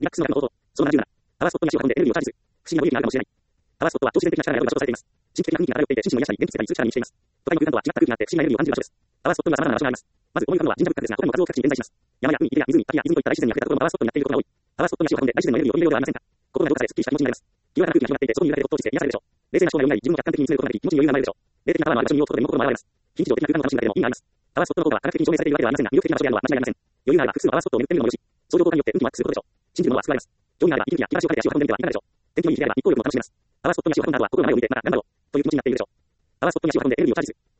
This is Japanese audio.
リラックスの中の応答。そうなら17。パワースポットに足を運んでエネルギーをチャージする。不思議な動きがあるかもしれない。パワースポットは超自然的な力である場所とされています。神秘的な雰囲気が漂っていて、心身の癒やしに連結したり通知したりにしています。都会の空間とは違った空気があって、不思議なエネルギーを感じる場所です。パワースポットには様々な場所があります。まず、思い浮かぶのは神社仏閣ですが、他にも数多く各地に点在します。山や海、池や湖、滝や泉といった大自然に溢れたところもパワースポットになっていることが多い。パワースポットに足を運んで大自然のエネルギーを入れるようではありませんか。ここがどこかですっきりした気持ちになります。清らかな空気が広がっていて、そこに揺られて没頭して癒されるでしょう。冷静な思考が読んだり、自分を客観的に見つめることができ、気持ちに余裕が生まれるでしょう。霊的なパワーのある場所に身を置くことで身も心も現れます。非日常的な空間を楽しむだけでも意味があります。パワースポットの効果は科学的に証明されているわけではありませんが、魅力的な場所であるのは間違いありません。余裕があれば複数のパワースポットを巡ってみるのもよし、相乗効果によって運気もアップすることでしょう。信じる者は救われます。興味があれば息抜きや気晴らしをかけて足を運んでみてはいかがでしょう。天気のいい日であれば日光浴も楽しめます。パワースポットに足を運んだ後は心が前を向いて、まだ頑張ろうという気持ちになっているでしょう。パワースポットに足を運んでエネルギーをチャージする。